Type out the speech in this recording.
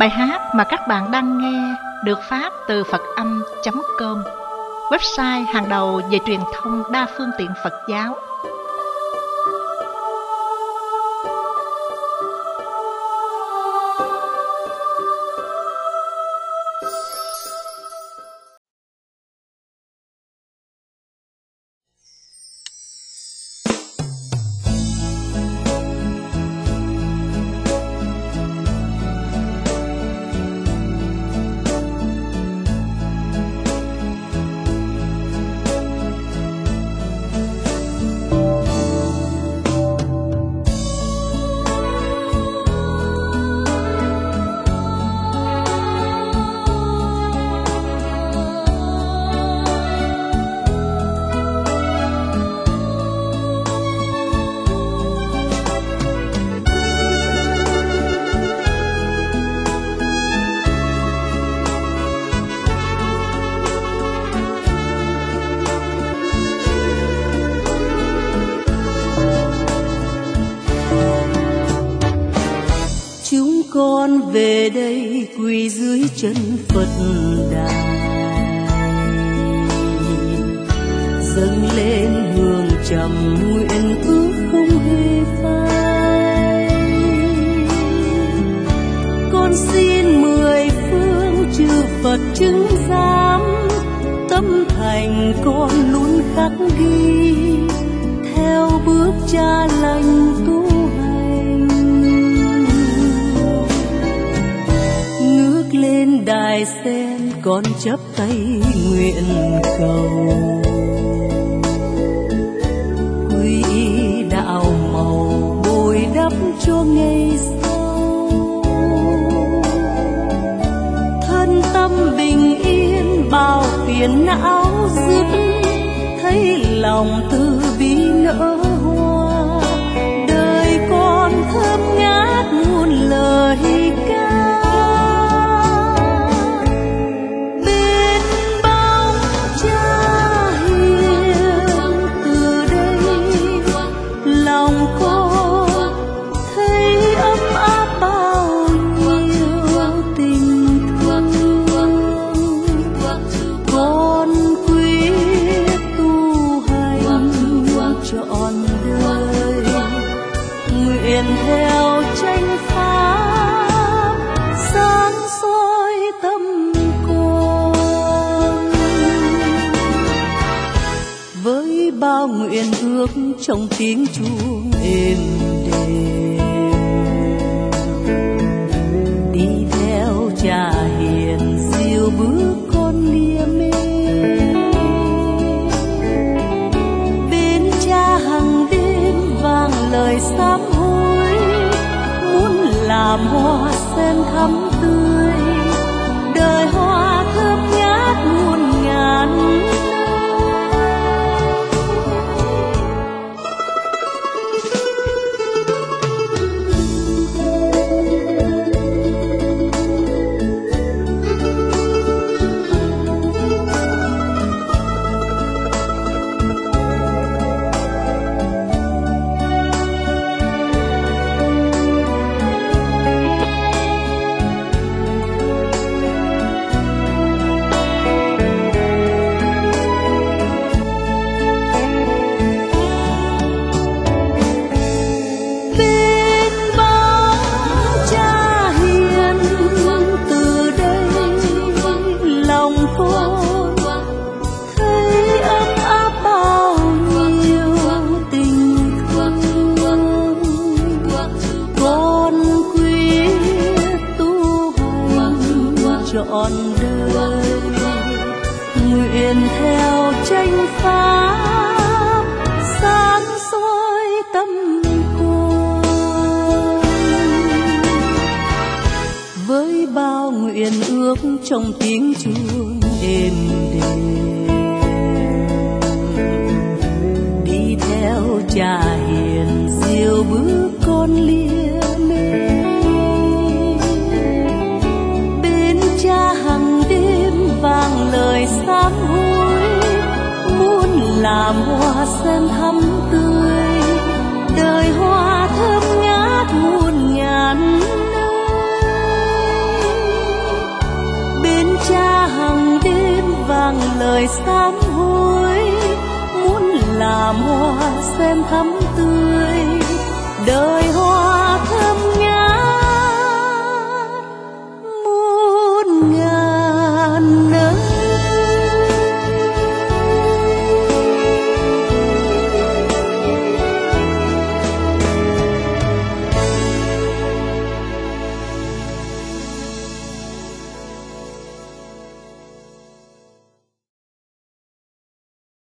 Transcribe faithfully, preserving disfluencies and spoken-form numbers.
Bài hát mà các bạn đang nghe được phát từ phật âm chấm com, website hàng đầu về truyền thông đa phương tiện Phật giáo. Con về đây quỳ dưới chân Phật đài, dâng lên hương trầm nguyện ước không hề phai. Con xin mười phương chư Phật chứng giám, tâm thành con luôn khắc ghi theo bước Cha lành tu. Lên đài sen con chắp tay nguyện cầu, quy y đạo màu bồi đắp cho ngày sau. Thân tâm bình yên bao phiền não dứt, thấy lòng từ bi nở hoa. Đời con thơm ngát muôn lời ca, theo tranh pháp sáng soi tâm con. Với bao nguyện ước trong tiếng chuông êm đềm, đi theo Cha hiền dìu bước con lia mê. Bên Cha hằng đêm vang lời sám hối, làm hoa sen thắm tươi, đời hoa thơm ngát muôn ngàn. Trọn đời nguyện theo tranh pháp sáng soi tâm con. Với bao nguyện ước trong tiếng chuông êm đềm, đi theo Cha hiền dìu bước con lia mê. Cha hằng đêm vang lời sám hối, muốn làm hoa sen thắm tươi, đời hoa thơm ngát muôn ngàn nơi. người sám hối, muốn làm hoa xem thắm tươi đời hoa